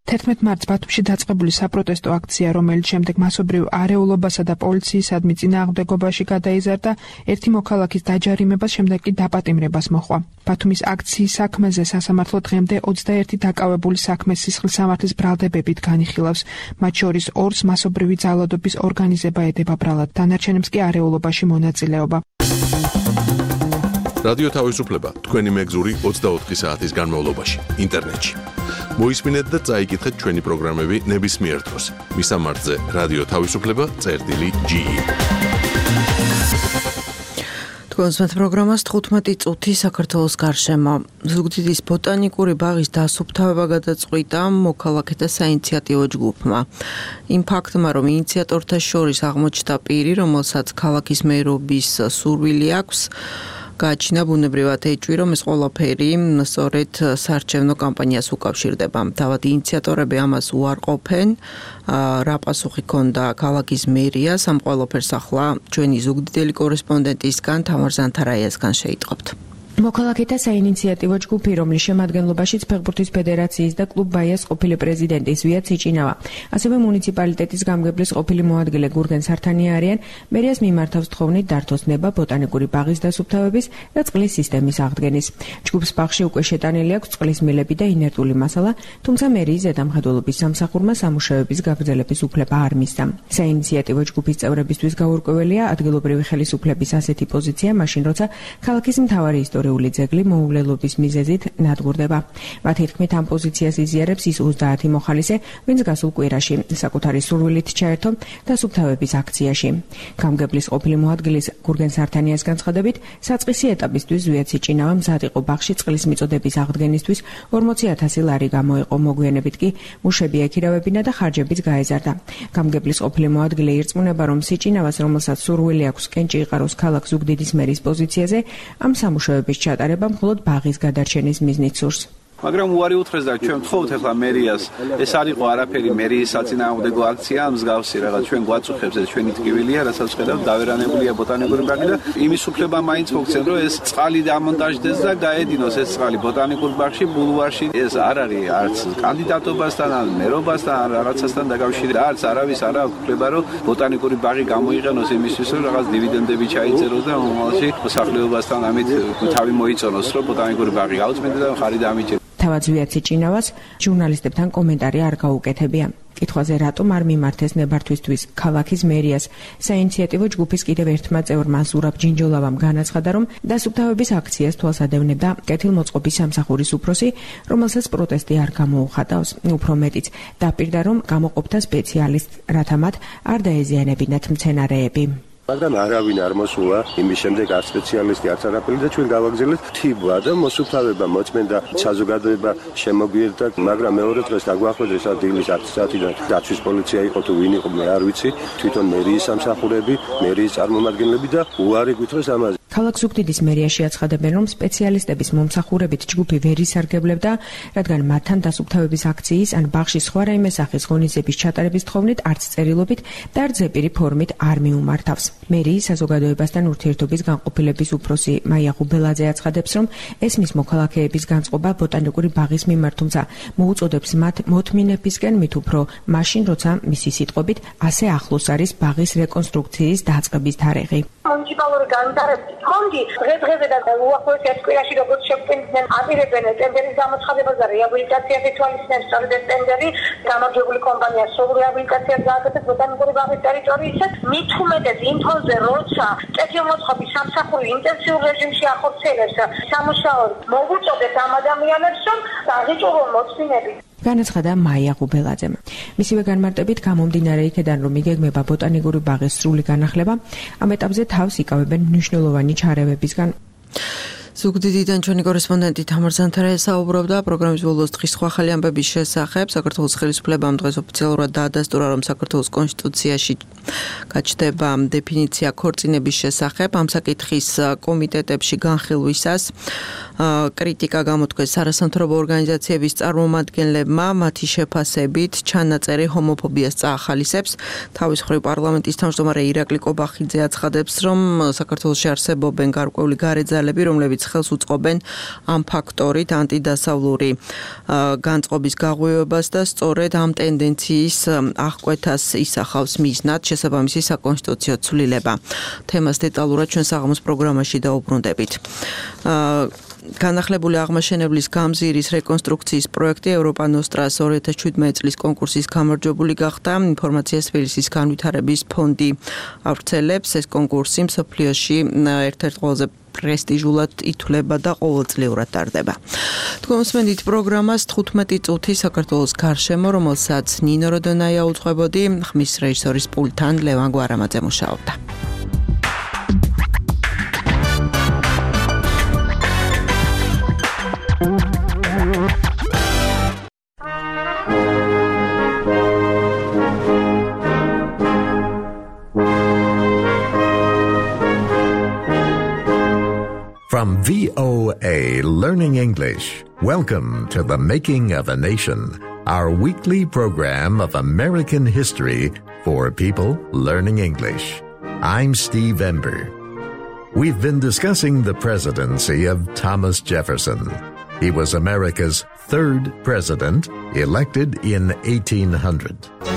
11 მარტს ბათუმში დაწყებული საპროტესტო აქცია, რომელიც შემდეგ მასობრივ არეულობასა და პოლიციისადმი წინააღმდეგობაში გადაიზარდა, ერთი მოქალაქის დაჯარიმებას, შემდეგ კი დაპატიმრებას მოჰყვა. ბათუმის აქციის საქმეზე სასამართლო დღემდე 21 დაკავებული საქმეს სისხლის სამართლის ბრალდებებით განიხილავს. მათ შორის 2-ს მასობრივი ძალადობის ორგანიზება ედება ბრალად, დანარჩენებს კი არეულობაში მონაწილეობა. რადიო თავისუფლება თქვენი მეგზური 24 საათის განმავლობაში ინტერნეტში. მოისმინეთ და წაიკითხეთ ჩვენი პროგრამები ნებისმიერ დროს. მისამართზე რადიო თავისუფლება.ge. თქვენს პროგრამას 15 წუთი საქართველოს გარშემო. ზუგდიდის ბოტანიკური ბაღის დასუფთავება გადაწყვიტა მოქალაქეთა საინიციატივო ჯგუფმა. იმ ფაქტმა, რომ ინიციატორთა შორის აღმოჩნდა პირი, რომელსაც ქალაქის მერობის სურვილი აქვს, გააჩინა ბუნებრივად ეჭვი, რომ ეს ყველაფერი სწორედ საარჩევნო კამპანიას უკავშირდება. თავად ინიციატორები ამას უარყოფენ. რა პასუხი ჰქონდა ქალაქის მერიას ამ ყველაფერს ახლა ჩვენი ზუგდიდელი კორესპონდენტისგან თამარ ზანთარაიასგან შეიტყობთ. მოქალაქეთა საინიციატივო ჯგუფი, რომლის შემადგენლობაშიც ფეხბურთის ფედერაციის და კლუბ ბაიას ყოფილი პრეზიდენტი ზვია ციჭინავა, ასევე მუნიციპალიტეტის გამგებლის ყოფილი მოადგილე გურგენ სართანია არიან, მერიას მიმართავს თხოვნით დართოს ნება ბოტანიკური ბაღის დასუფთავების და წყლის სისტემის აღდგენის. ჯგუფს ბაღში უკვე შეტანილი აქვს წყლის მილები და ინერტული მასალა, თუმცა მერიის ზედამხედველობის სამსახურმა სამუშაოების გაგრძელების უფლება არ მისცა. საინიციატივო ჯგუფის წევრებისთვის გაურკვეველია ადგილობრივი ხელისუფლების ასეთი პოზიცია, მაშინ როცა ქალაქის მთავარი ისტორიული ძეგლი მოულელობის მიზეზით ნადგურდება. მათი თქმით, ამ პოზიციას იზიარებს ის 30 მოხალისე, ვინც გასულ კვირაში საკუთარი სურვილით ჩაერთო დასუფთავების აქციაში. გამგებლის ყოფილი მოადგილის გურგენ სართანიას განცხადებით, საწყისი ეტაპისთვის ზვია ციჭინავა მზად იყო ბაღში წყლის მიწოდების აღდგენისთვის 40,000 ლარი გამოიყო, მოგვიანებით კი მუშები ეკირავებინა და ხარჯებიც გაეზარდა. გამგებლის ყოფილი მოადგილე ირწმუნება, რომ ციჭინავას, რომელსაც სურვილი აქვს კენჭი იყაროს ქალაქ ზუგდიდის მერის პოზიციაზე, ამ სამუშაოების ჩატარება მხოლოდ ბაღის გადარჩენის მიზნით სურს. მაგრამ უარი უთხრეს და ჩვენ ვთხოვთ ახლა მერიას, ეს არ იყო არაფერი მერიის საწინააღმდეგო აქცია, მსგავსი რაღაც ჩვენ გვაწუხებს, ეს ჩვენი ტკივილია, რასაც ხედავთ, დავერანებულია ბოტანიკური ბაღი და იმის უფლება მაინც მოგცენ, რომ ეს წყალი დამონტაჟდეს და გაედინოს ეს წყალი ბოტანიკურ ბაღში, ბულვარში. ეს არ არის არც კანდიდატობასთან, ან მერობასთან, ან რაღაცასთან დაკავშირებული და არც არავის არ აქვს უფლება, რომ ბოტანიკური ბაღი გამოიყენოს იმისთვის, რომ რაღაც დივიდენდები ჩაიწეროს და მომავალში მოსახლეობასთან ამით თავი მოიწონოს, რომ ბოტანიკური ბაღი გაუწმენდა და ხარი დამიჭირდა. თავად ზვია ციჭინავას ჟურნალისტებთან კომენტარი არ გაუკეთებია. კითხვაზე რატომ არ მიმართეს ნებართვისთვის ქალაქის მერიას, საინიციატივო ჯგუფის კიდევ ერთმა წევრმა ზურაბ ჯინჯოლავამ განაცხადა, რომ დასუფთავების აქციას თვალს ადევნებდა კეთილმოწყობის სამსახურის უფროსი, რომელსაც პროტესტი არ გამოუხატავს. უფრო მეტიც დაპირდა, რომ გამოყოფთა სპეციალისტ, რათა მათ არ დაეზიანებინათ მცენარეები. მაგრამ არავინ არ მოსულა იმის შემდეგ არ სპეციალისტი არც არაფერი და ჩვენ გავაგზავნეთ თიბვა და მოსუფთავება მოწმენდა საზოგადოება შემოგვიერთა, მაგრამ მეორე დღეს დაგვახვედრეს დილის 10 საათიდან დაცვის პოლიცია იყო თუ ვინ იყო მე არ ვიცი, თვითონ მერიის სამსახურები, მერიის წარმომადგენლები და უარი გვითხრეს ამაზე. ქალაქ ზუგდიდის მერიაში აცხადებენ, რომ სპეციალისტების მომსახურებით ჯგუფი ვერ ისარგებლებდა, რადგან მათთან დასუფთავების აქციის ან ბაღში სხვა რაიმე სახის ღონისძიების ჩატარების თხოვნით არც წერილობით და არც ზეპირი ფორმით არ მიუმართავს. მერიის საზოგადოებასთან ურთიერთობის განყოფილების უფროსი მაია ღუბელაძე აცხადებს, რომ ესმის მოქალაქეების განწყობა ბოტანიკური ბაღის მიმართ, თუმცა მოუწოდებს მათ მოთმინებისკენ მით უფრო მაშინ, როცა მისი სიტყვებით ასე ახლოს არის ბაღის რეკონსტრუქციის დაწყების თარიღი. მუნიციპალური განვითარების ფონდი დღე-დღეზე და უახლოეს ერთ კვირაში როგორც შეგვიძლია აპირებენ ტენდერის გამოცხადებას და რეაბილიტაციას ითვალისწინებს სწორედ ეს ტენდერი გამარჯვებული კომპანია სულ რეაბილიტაციას გააკეთებს ბოტანიკური ბაღის ტერიტორიისას. მით უმეტეს იმ ფონზე, როცა კეთილმოწყობის სამსახური ინტენსიურ რეჟიმში ახორციელებს სამუშაოს, მოუწოდეთ ამ ადამიანებს, რომ აღიჭურონ მოწინებით. განაცხადა მაია ღუბელაძემ. მისივე განმარტებით გამომდინარე იქედან, რომ იგეგმება ბოტანიკური ბაღის სრული განახლება, ამ ეტაპზე თავს იკავებენ მნიშვნელოვანი ჩარევებისგან. ზუგდიდიდან ჩვენი კორესპონდენტი თამარ ზანთარაია საუბრობდა პროგრამის ბოლოს დღის სხვა ახალი ამბების შესახებ. საქართველოს ხელისუფლებამ დღეს ოფიციალურად დაადასტურა, რომ საქართველოს კონსტიტუციაში გაჩნდება დეფინიცია ქორწინების შესახებ. ამ საკითხის კომიტეტებში განხილვისას კრიტიკა გამოთქვეს არასამთავრობო ორგანიზაციების წარმომადგენლებმა, მათი შეფასებით ჩანაწერი ჰომოფობიას წაახალისებს. თავის მხრივ პარლამენტის თავმჯდომარე ირაკლი კობახიძე აცხადებს, რომ საქართველოში არსებობენ გარკვეული გარე ძალები, რომლებიც ხელს უწყობენ ამ ფაქტორით ანტიდასავლური განწყობის გაღვივებას და სწორედ ამ ტენდენციის აღკვეთას ისახავს მიზნად შესაბამისი საკონსტიტუციო ცვლილება. თემას დეტალურად ჩვენ საღამოს პროგრამაში დაუბრუნდებით. განახლებული აღმაშენებლის გამზირის რეკონსტრუქციის პროექტი ევროპა ნოსტრას 2017 წლის კონკურსის გამარჯვებული გახდა. ინფორმაციას თბილისის განვითარების ფონდი ავრცელებს. ეს კონკურსი მსოფლიოში ერთ-ერთ ყველაზე პრესტიჟულად ითვლება და ყოველწლიურად ტარდება. თქვენ მსმენთ პროგრამას 15 წუთი საქართველოს გარშემო, რომელსაც ნინო როდონაია უძღვებოდი, ხმის რეჟისორის პულტთან ლევან გვარამაძე მუშაობდა. From VOA Learning English, welcome to The Making of a Nation, our weekly program of American history for people learning English. I'm Steve Ember. We've been discussing the presidency of Thomas Jefferson. He was America's third president, elected in 1800.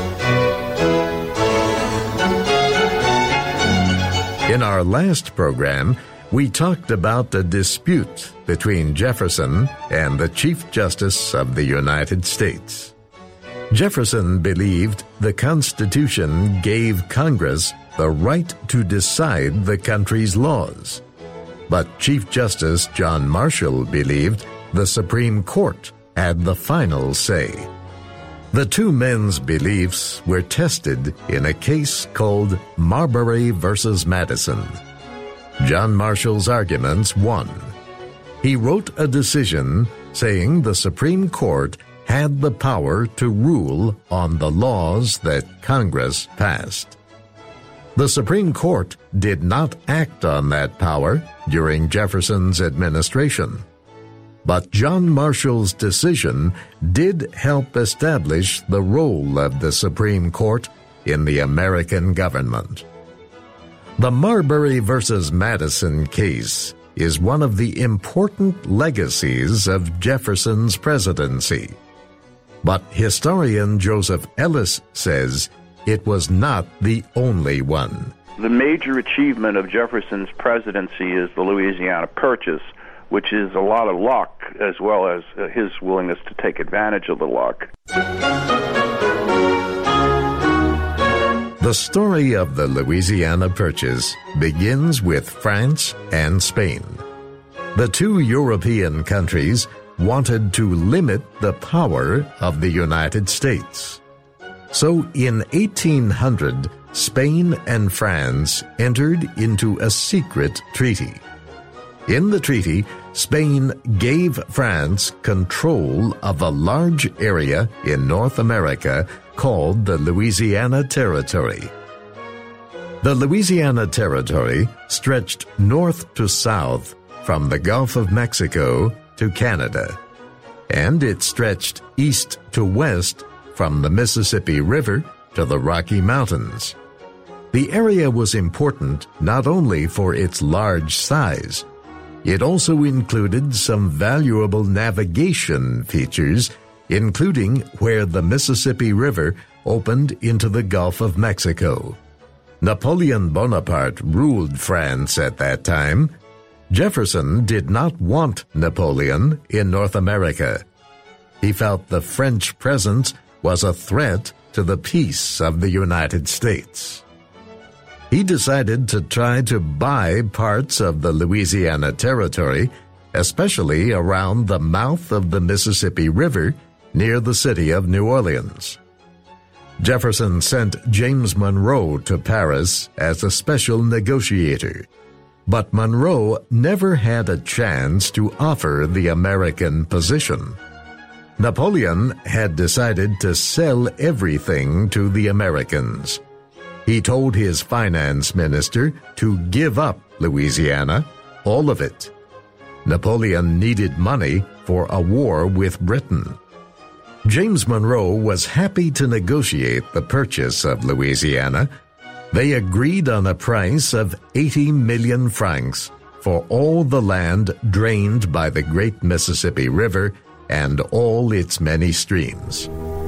In our last program, we talked about a dispute between Jefferson and the Chief Justice of the United States. Jefferson believed the Constitution gave Congress the right to decide the country's laws. But Chief Justice John Marshall believed the Supreme Court had the final say. The two men's beliefs were tested in a case called Marbury versus Madison. John Marshall's arguments won. He wrote a decision saying the Supreme Court had the power to rule on the laws that Congress passed. The Supreme Court did not act on that power during Jefferson's administration. But John Marshall's decision did help establish the role of the Supreme Court in the American government. The Marbury versus Madison case is one of the important legacies of Jefferson's presidency. But historian Joseph Ellis says it was not the only one. The major achievement of Jefferson's presidency is the Louisiana Purchase, which is a lot of luck as well as his willingness to take advantage of the luck. The story of the Louisiana Purchase begins with France and Spain. The two European countries wanted to limit the power of the United States. So in 1800, Spain and France entered into a secret treaty. In the treaty, Spain gave France control of a large area in North America called the Louisiana Territory. The Louisiana Territory stretched north to south from the Gulf of Mexico to Canada, and it stretched east to west from the Mississippi River to the Rocky Mountains. The area was important not only for its large size, it also included some valuable navigation features, including where the Mississippi River opened into the Gulf of Mexico. Napoleon Bonaparte ruled France at that time. Jefferson did not want Napoleon in North America. He felt the French presence was a threat to the peace of the United States. He decided to try to buy parts of the Louisiana Territory, especially around the mouth of the Mississippi River near the city of New Orleans. Jefferson sent James Monroe to Paris as a special negotiator, but Monroe never had a chance to offer the American position. Napoleon had decided to sell everything to the Americans. He told his finance minister to give up Louisiana, all of it. Napoleon needed money for a war with Britain. James Monroe was happy to negotiate the purchase of Louisiana. They agreed on a price of 80 million francs for all the land drained by the great Mississippi River and all its many streams.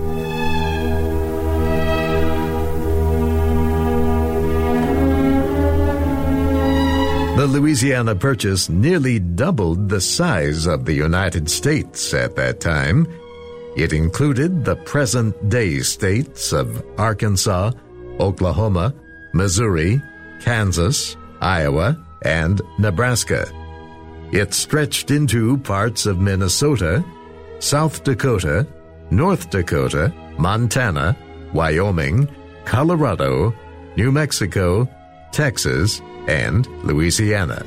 The Louisiana Purchase nearly doubled the size of the United States at that time. It included the present-day states of Arkansas, Oklahoma, Missouri, Kansas, Iowa, and Nebraska. It stretched into parts of Minnesota, South Dakota, North Dakota, Montana, Wyoming, Colorado, New Mexico, Texas, and Louisiana.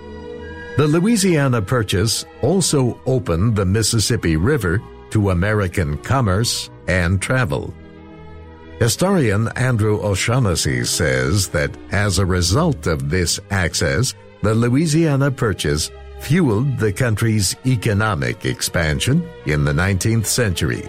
The Louisiana Purchase also opened the Mississippi River to American commerce and travel. Historian Andrew O'Shaughnessy says that as a result of this access, the Louisiana Purchase fueled the country's economic expansion in the 19th century.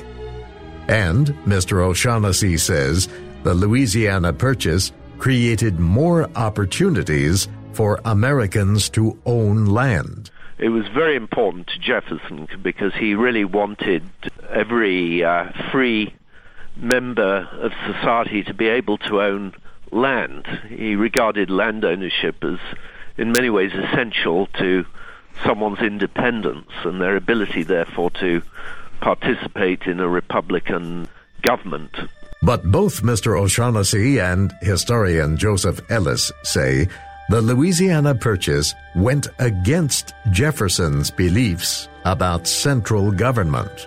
And Mr. O'Shaughnessy says the Louisiana Purchase created more opportunities for Americans to own land. It was very important to Jefferson because he really wanted every free member of society to be able to own land. He regarded land ownership as in many ways essential to someone's independence and their ability therefore to participate in a republican government. But both Mr. O'Shaughnessy and historian Joseph Ellis say the Louisiana Purchase went against Jefferson's beliefs about central government.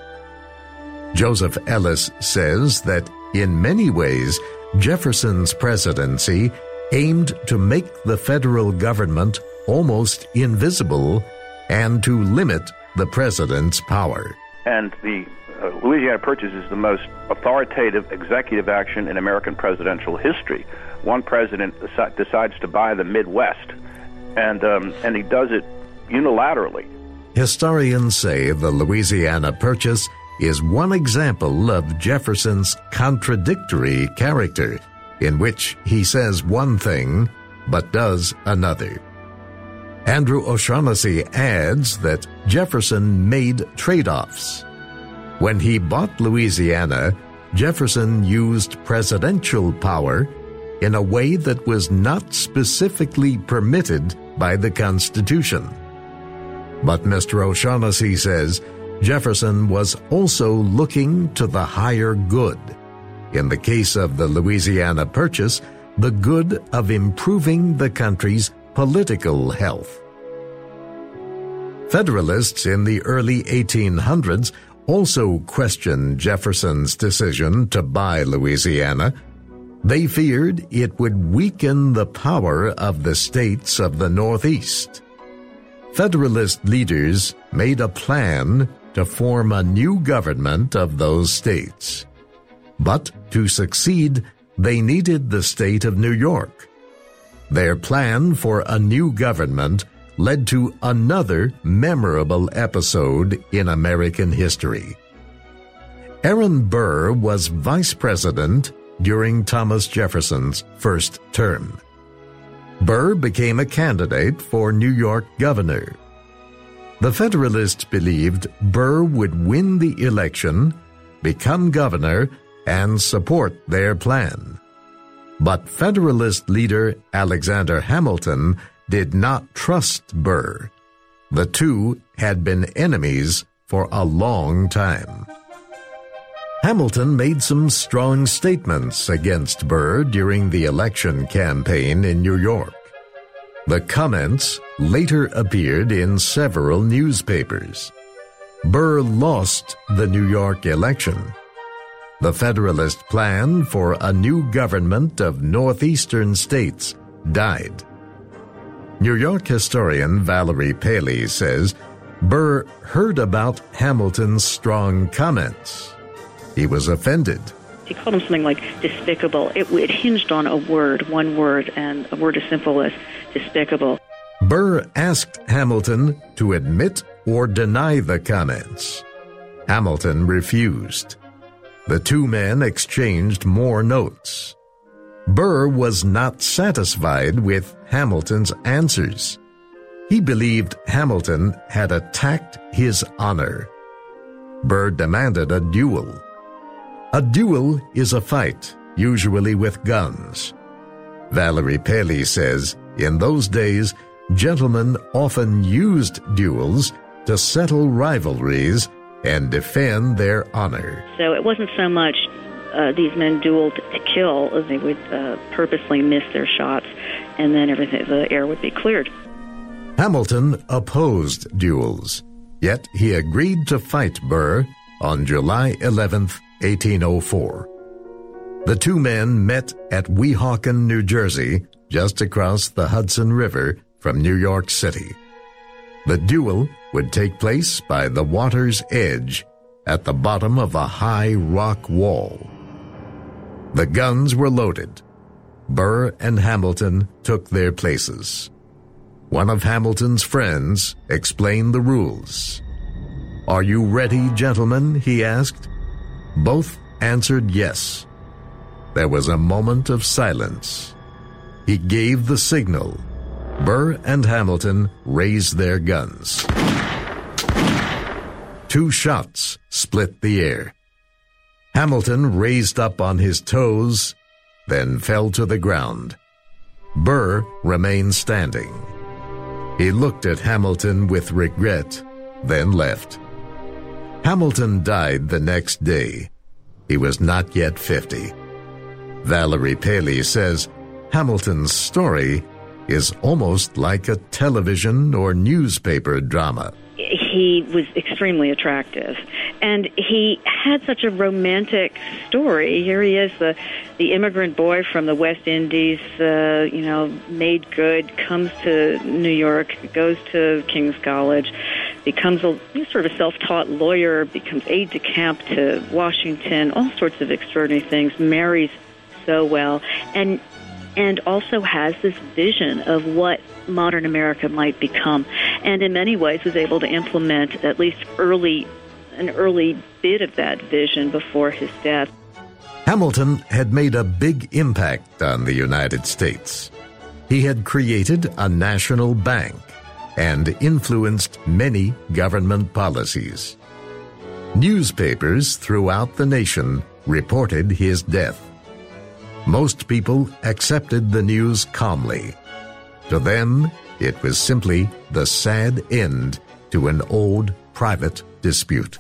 Joseph Ellis says that in many ways, Jefferson's presidency aimed to make the federal government almost invisible and to limit the president's power. And the Louisiana Purchase is the most authoritative executive action in American presidential history. One president decides to buy the Midwest, and he does it unilaterally. Historians say the Louisiana Purchase is one example of Jefferson's contradictory character, in which he says one thing but does another. Andrew O'Shaughnessy adds that Jefferson made trade-offs. When he bought Louisiana, Jefferson used presidential power in a way that was not specifically permitted by the Constitution. But Mr. O'Shaughnessy says Jefferson was also looking to the higher good. In the case of the Louisiana Purchase, the good of improving the country's political health. Federalists in the early 1800s also questioned Jefferson's decision to buy Louisiana. They feared it would weaken the power of the states of the Northeast. Federalist leaders made a plan to form a new government of those states. But to succeed, they needed the state of New York. Their plan for a new government led to another memorable episode in American history. Aaron Burr was vice president during Thomas Jefferson's first term. Burr became a candidate for New York governor. The Federalists believed Burr would win the election, become governor, and support their plan. But Federalist leader Alexander Hamilton did not trust Burr. The two had been enemies for a long time. Hamilton made some strong statements against Burr during the election campaign in New York. The comments later appeared in several newspapers. Burr lost the New York election. The Federalist plan for a new government of northeastern states died. New York historian Valerie Paley says Burr heard about Hamilton's strong comments. He was offended. He called him something like despicable. It hinged on a word, one word, and a word as simple as despicable. Burr asked Hamilton to admit or deny the comments. Hamilton refused. The two men exchanged more notes. Burr was not satisfied with Hamilton's answers. He believed Hamilton had attacked his honor. Burr demanded a duel. A duel is a fight, usually with guns. Valerie Paley says, in those days, gentlemen often used duels to settle rivalries and defend their honor. So it wasn't so much these men dueled to kill, as they would purposely miss their shots, and then the air would be cleared. Hamilton opposed duels, yet he agreed to fight Burr on July 11th, 1804. The two men met at Weehawken, New Jersey, just across the Hudson River from New York City. The duel would take place by the water's edge at the bottom of a high rock wall. The guns were loaded. Burr and Hamilton took their places. One of Hamilton's friends explained the rules. "Are you ready, gentlemen?" he asked. Both answered yes. There was a moment of silence. He gave the signal. Burr and Hamilton raised their guns. 2 shots split the air. Hamilton raised up on his toes, then fell to the ground. Burr remained standing. He looked at Hamilton with regret, then left. Hamilton died the next day. He was not yet 50. Valerie Paley says Hamilton's story is almost like a television or newspaper drama. He was extremely attractive, and he had such a romantic story. Here he is, the immigrant boy from the West Indies, made good, comes to New York, goes to King's College, becomes a sort of a self-taught lawyer, becomes aide-de-camp to Washington, all sorts of extraordinary things, marries so well, and also has this vision of what modern America might become, and in many ways was able to implement at least an early bit of that vision before his death. Hamilton had made a big impact on the United States. He had created a national bank and influenced many government policies. Newspapers throughout the nation reported his death. Most people accepted the news calmly. To them, it was simply the sad end to an old private dispute.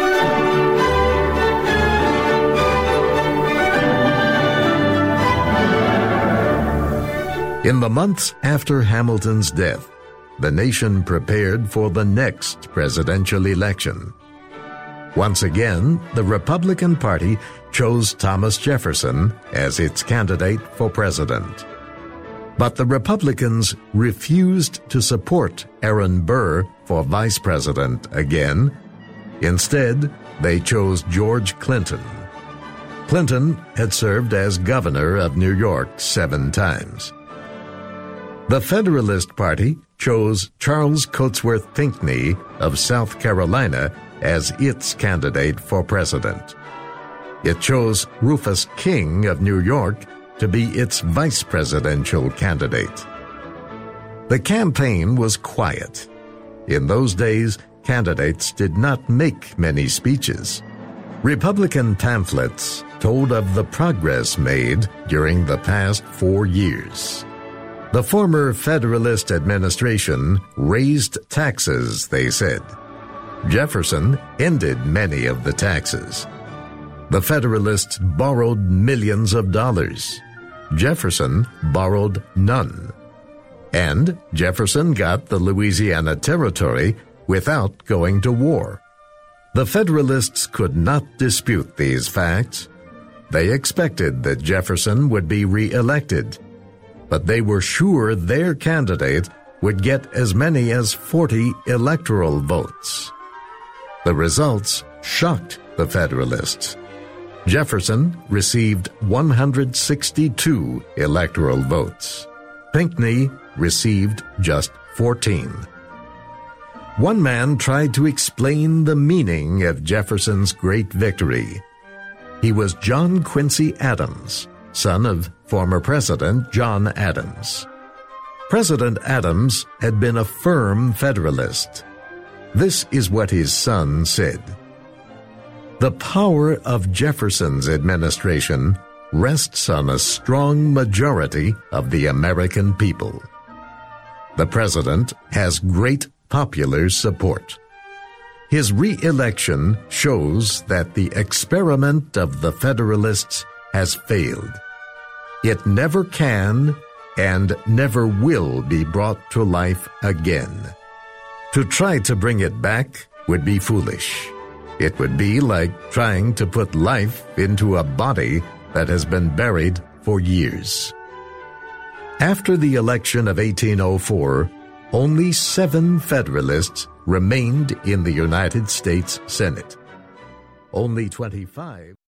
In the months after Hamilton's death, the nation prepared for the next presidential election. Once again, the Republican Party chose Thomas Jefferson as its candidate for president. But the Republicans refused to support Aaron Burr for vice president again. Instead, they chose George Clinton. Clinton had served as governor of New York 7 times. The Federalist Party chose Charles Cotesworth Pinckney of South Carolina as its candidate for president. It chose Rufus King of New York to be its vice presidential candidate. The campaign was quiet. In those days, candidates did not make many speeches. Republican pamphlets told of the progress made during the past 4 years. The former Federalist administration raised taxes, they said. Jefferson ended many of the taxes. The Federalists borrowed millions of dollars. Jefferson borrowed none. And Jefferson got the Louisiana Territory without going to war. The Federalists could not dispute these facts. They expected that Jefferson would be re-elected, but they were sure their candidate would get as many as 40 electoral votes. The results shocked the Federalists. Jefferson received 162 electoral votes. Pinckney received just 14. One man tried to explain the meaning of Jefferson's great victory. He was John Quincy Adams, son of former President John Adams. President Adams had been a firm Federalist. This is what his son said. The power of Jefferson's administration rests on a strong majority of the American people. The president has great popular support. His re-election shows that the experiment of the Federalists has failed. It never can and never will be brought to life again. To try to bring it back would be foolish. It would be like trying to put life into a body that has been buried for years. After the election of 1804, only 7 Federalists remained in the United States Senate. Only 25